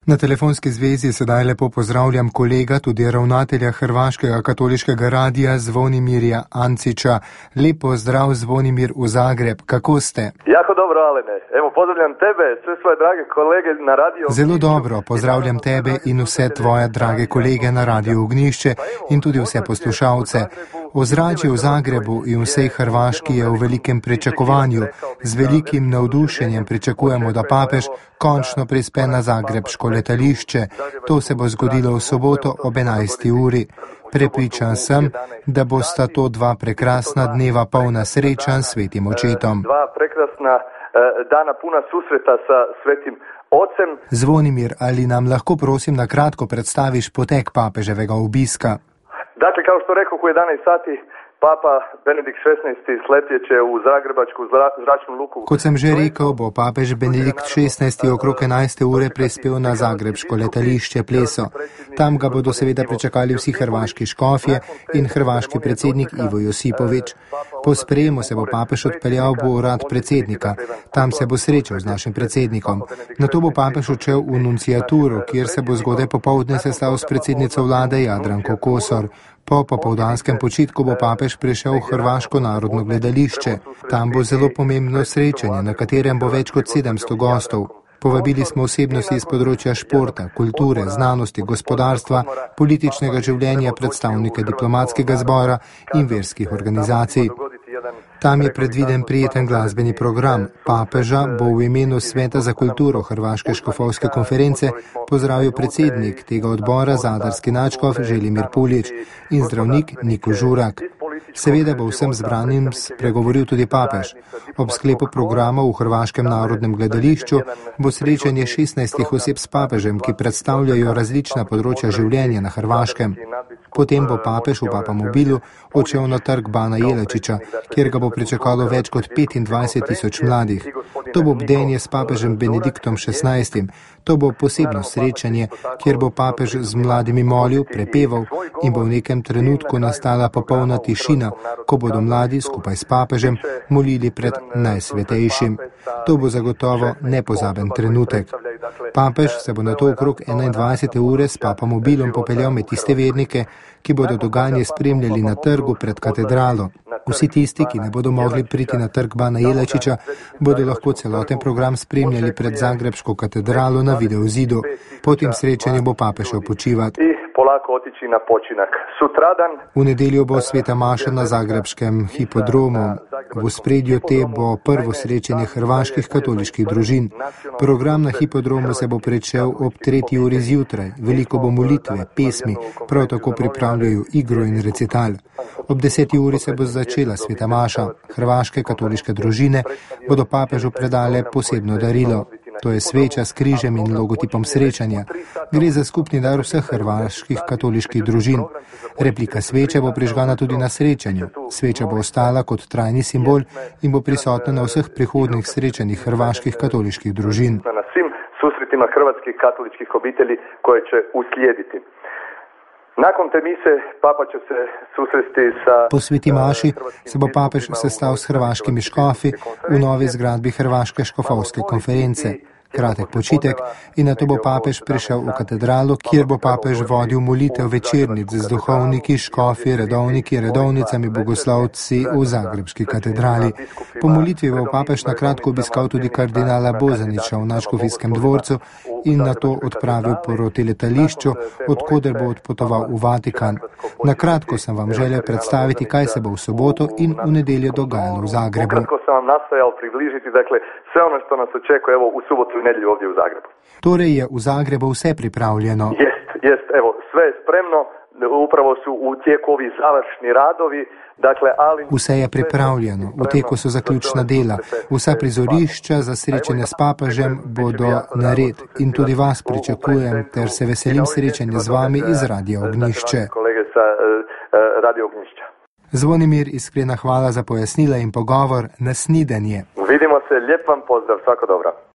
Na telefonski zvezi sedaj lepo pozdravljam kolega, tudi ravnatelja Hrvaškega katoliškega radija Zvonimirja Ancića. Lep pozdrav, Zvonimir, v Zagreb. Kako ste? Jako dobro, Alene. Evo, pozdravljam tebe, sve svoje drage kolege na Radio Ognjišću. Zelo dobro, pozdravljam tebe in vse tvoje drage kolege na Radio Ognjišće in tudi vse poslušalce. Ozračje v Zagrebu in vsej Hrvaški je v velikem pričakovanju. Z velikim navdušenjem pričakujemo, da papež končno prispe na zagrebško letališče. To se bo zgodilo v soboto ob 11. uri. Prepričan sem, da bosta to dva prekrasna dneva polna srečanj s svetim očetom. Dva prekrasna dana puna susreta sa svetim ocem. Zvonimir, ali nam lahko prosim na kratko predstaviš potek papeževega obiska? Dakle, kao što rekao, u 11 sati Papa Benedikt XVI sletjet će u Zagrebačku zračnu luku. Kot sem že rekel, bo papež Benedikt XVI okrog 11. ure prispel na zagrebško letališče Pleso. Tam ga bodo seveda pričakali vsi hrvaški škofje in hrvaški predsednik Ivo Josipović. Po sprejemu se bo papež odpeljal v urad predsednika. Tam se bo srečal z našim predsednikom. Nato bo papež odšel v nunciaturo, kjer se bo zgodaj popoldne sestal s predsednico vlade Jadranko Kosor. Po popoldanskem počitku bo papež prišel v Hrvaško narodno gledališče. Tam bo zelo pomembno srečanje, na katerem bo več kot 700 gostov. Povabili smo osebnosti iz področja športa, kulture, znanosti, gospodarstva, političnega življenja, predstavnike diplomatskega zbora in verskih organizacij. Tam je predviden prijeten glasbeni program. Papeža bo v imenu Sveta za kulturo Hrvaške škofovske konference pozdravil predsednik tega odbora, zadarski nadškof Želimir Pulić in zdravnik Niko Žurak. Seveda bo vsem zbranim spregovoril tudi papež. Ob sklepu programa v Hrvaškem narodnem gledališču bo srečanje 16 oseb s papežem, ki predstavljajo različna področja življenja na Hrvaškem. Potem bo papež v papamobilu odšel na trg Bana Jelačića, kjer ga bo pričakalo več kot 25.000 mladih. To bo bdenje s papežem Benediktom XVI. To bo posebno srečanje, kjer bo papež z mladimi molil, prepeval in bo v nekem trenutku nastala popolna tišina, ko bodo mladi skupaj s papežem molili pred najsvetejšim. To bo zagotovo nepozaben trenutek. Papež se bo nato okrog 21. ure s papamobilom popeljal med tiste vernike, ki bodo dogajanje spremljali na trgu pred katedralo. Vsi tisti, ki ne bodo mogli priti na trg Bana Jelačića, bodo lahko celoten program spremljali pred zagrebško katedralo na videozidu. Po tem srečanju bo papež šel počivat. V nedeljo bo sveta maša na zagrebškem hipodromu. V ospredju te bo prvo srečanje hrvaških katoliških družin. Program na hipodromu se bo pričel ob 3. uri zjutraj. Veliko bo molitve, pesmi, prav tako pripravljajo igro in recital. Ob 10. uri se bo začela sveta maša. Hrvaške katoliške družine bodo papežu predale posebno darilo. To je sveča s križem in logotipom srečanja. Gre za skupni dar vseh hrvaških katoliških družin. Replika sveče bo prižgana tudi na srečanju. Sveča bo ostala kot trajni simbol in bo prisotna na vseh prihodnih srečanjih hrvaških katoliških družin. Na svim susretima hrvatskih katoličkih obitelji koje će uslijediti. Nakon te mise papa će se susresti sa... Po sveti maši se bo papež sestal s hrvaškimi škofi v novi zgradbi Hrvaške škofovske konference. Kratek počitek in nato bo papež prišel v katedralo, kjer bo papež vodil molitev večernic z duhovniki, škofi, redovniki, redovnicami, bogoslovci v zagrebški katedrali. Po molitvi bo papež na kratko obiskal tudi kardinala Bozanića v nadškofijskem dvorcu in nato odpravil proti letališču, odkoder bo odpotoval v Vatikan. Na kratko sem vam želel predstaviti, kaj se bo v soboto in v nedeljo dogajalo v Zagrebu. Kratko sem vam nastojal približiti, dakle, sve ono što nas očekuje evo u subotu i nedjelju ovdje u Zagrebu. Torej je v Zagrebu vse pripravljeno. Jest, evo, sve je spremno, upravo su u tijeku ovi završni radovi, dakle, ali... Vse je pripravljeno, v teku so zaključna dela. Vsa prizorišča za srečanje s papežem bodo nared in tudi vas pričakujem, ter se veselim srečanja z vami iz Radia Ognjišće. Kolege sa Radio Ognjišća. Zvonimir, iskrena hvala za pojasnila in pogovor. Nasnidenje. Vidimo se, lijep vam pozdrav, svako dobro.